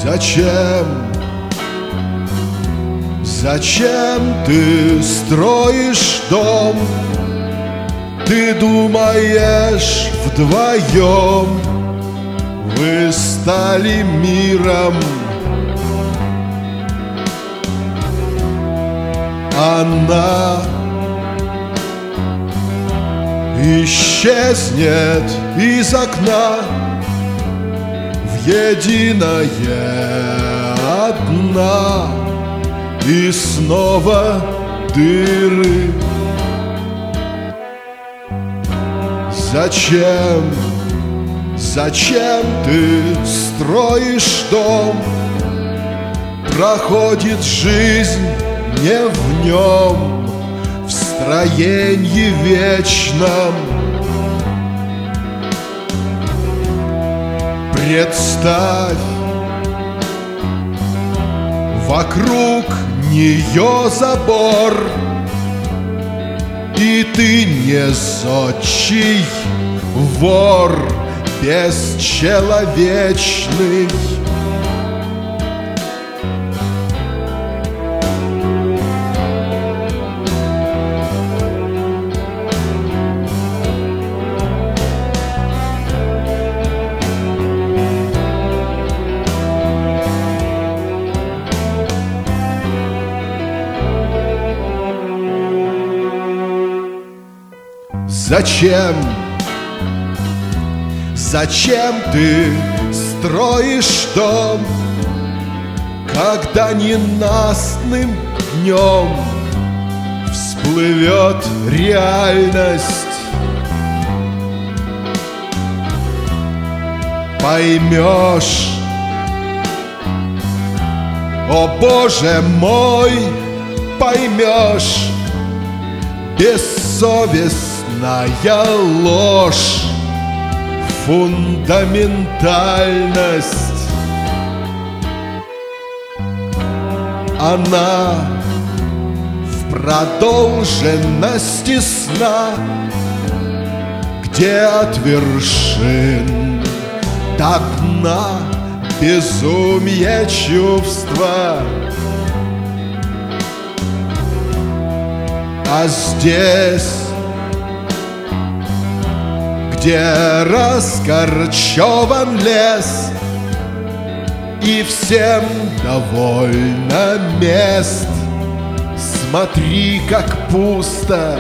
Зачем? Зачем ты строишь дом? Ты думаешь, вдвоем вы стали миром. Она исчезнет из окна в единое одна, и снова дыры. Зачем, зачем ты строишь дом? Проходит жизнь не в нем, в строении вечном. Представь, вокруг нее забор, и ты не зодчий вор бесчеловечный. Зачем? Зачем ты строишь дом, когда ненастным днем всплывет реальность? Поймешь, о Боже мой, поймешь, бессовестная ложь, фундаментальность. Она в продолженности сна, где от вершин до дна безумие чувства. А здесь, где раскорчеван лес и всем довольно мест, смотри, как пусто.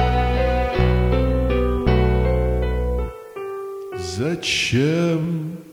Зачем?